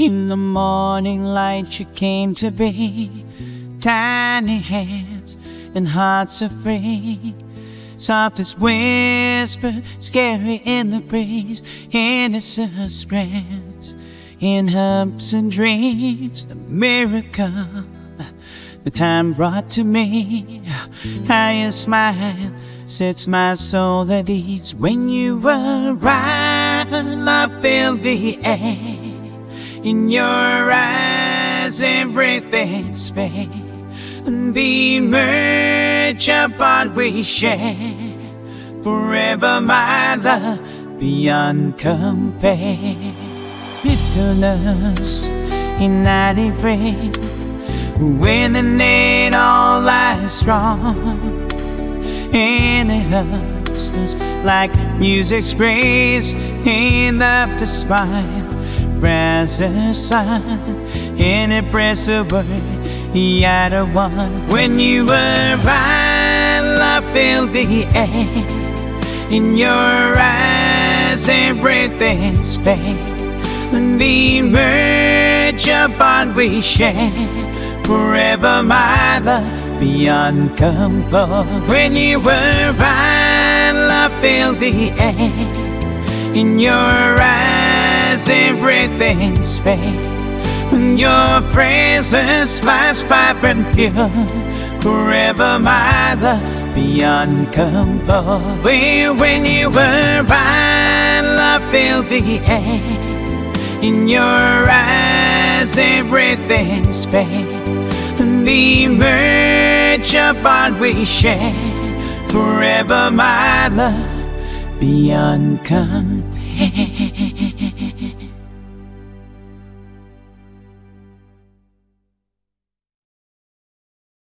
In the morning light you came to be. Tiny hands and hearts so free. Soft as whisper, scary in the breeze. Innocent friends in hopes and dreams. A miracle the time brought to me. How your smile sets my soul at ease. When you arrive, love filled the air. In your eyes everything's fair, and the merge a bond we share. Forever my love beyond compare. Bitterness in night afraid, when the need all lies wrong. And it hurts us like music's grace enough to smile. Press the sun in a press of word, the other one. When you arrive, love filled the air. In your eyes everything's fair, and the merge a bond we share. Forever my love beyond compare. When you arrive, love filled the air. In your eyes everything's fair, and your presence life's vibrant pure. Forever my love beyond compare. When you arrive, love filled the air. In your eyes everything's fair, and the merge a bond we share. Forever my love beyond compare.